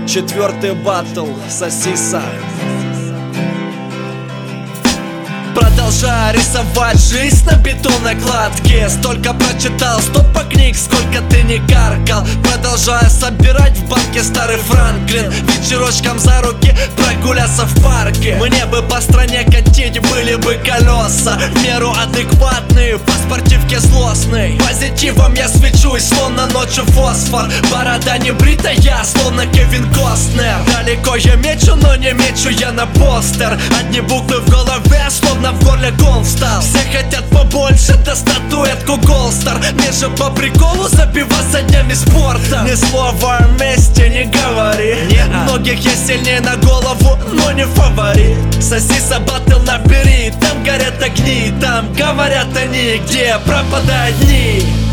4-й батл Сосиса. Продолжаю рисовать жизнь на бетонной кладке. Столько прочитал, стопа книг, сколько ты не каркал. Продолжаю собирать в банке старый Франклин. Вечерочком за руки прогуляться в парке. Мне бы по стране катить, были бы колеса в меру адекватные, по спортивке злостной. Позитивом я свечусь, словно ночью фосфор. Борода не бритая, словно Кевин Костнер. Далеко я мечу, но не мечу я на постер. Одни буквы в голове, словно в горле гол встал. Все хотят побольше, да статуэтку Голстар. Мне же по приколу забиваться днями спорта. Ни слова о месте не говори. Многих я сильнее на голову, но не фаворит. Сосиса батл набери, там горят огни. Там говорят они, где пропадают дни.